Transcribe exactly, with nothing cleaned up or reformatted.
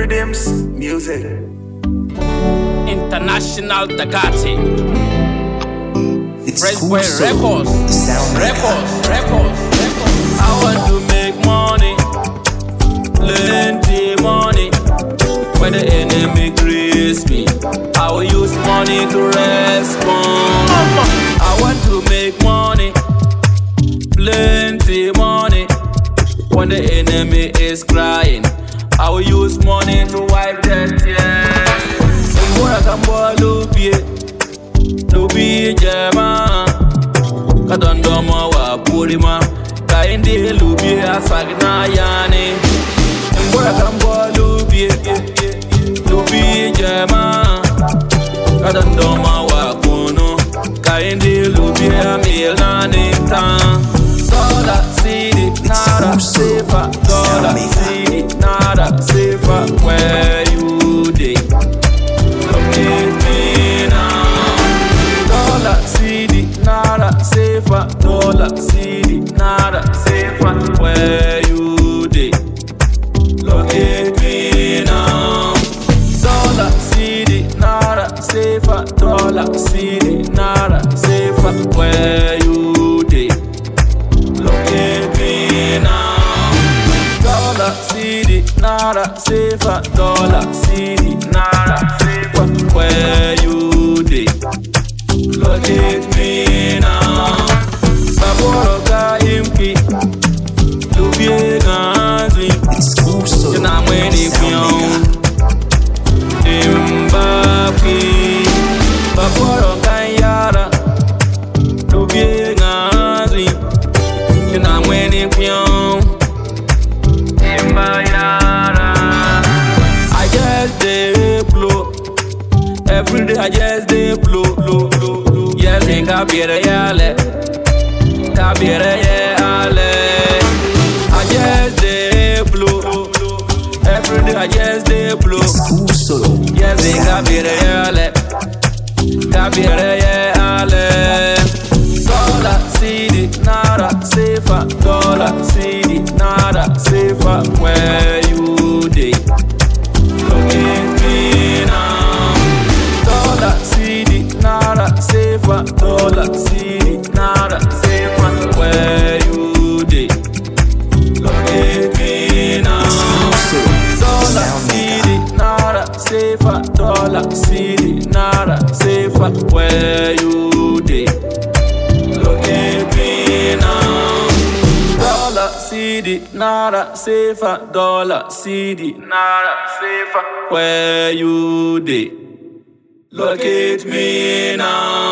Rhythms Music. International Dagati. It's Fresh cool, Boy so Records. sound like Records, records, records. I want to make money, plenty money. When the enemy greets me, I will use money to respond. I want to make money, plenty money. When the enemy is crying, I will use money to wipe their tears. Mbora kambwa lupie, lupi jema. Kadondoma wa purima, kaindi lupie asagna yani. Mbora kambwa lupie, lupi jema. Kadondoma wa kuno, kaindi lupie amilani tan. Dollar city, nada safer. Dollar city, nada safer. Where you dey? Locate me now. Dollar city, nada safer. Dollar city, nada safer. Where you dey? Locate me now. Dollar city, nada safer. Dollar city, nada safer. Where you dey? Locate me now. Dollar city, nada safer. Dollar city, nada safer. Where you dey? Locate me now. Baboro ka imki, lubie ganzi. it's cool, so Jena mweni pion, imbapi. Baboro ka yara, lubie ganzi. Jena mweni pion, imbayara. I just dey blow. Every day I just dey blow, blow, blow, blow. Yes, ain't kabiere yale, kabiere yale. I just dey blow. Every day I just dey blow. it's cool, so Yes, ain't kabiere yale, kabiere yale. Dollar city, nada safer. Dollar city, nada safer. Where you dey? Locate me now. Dollar city, nada safer. Dollar city, nada safer. Where you dey? Locate me now. Dollar city, nada safer. Dollar city, nada safer. Where you dey? Locate me now. Dollar city, nada safer. Dollar city, nada safer. Where you dey? Locate me now.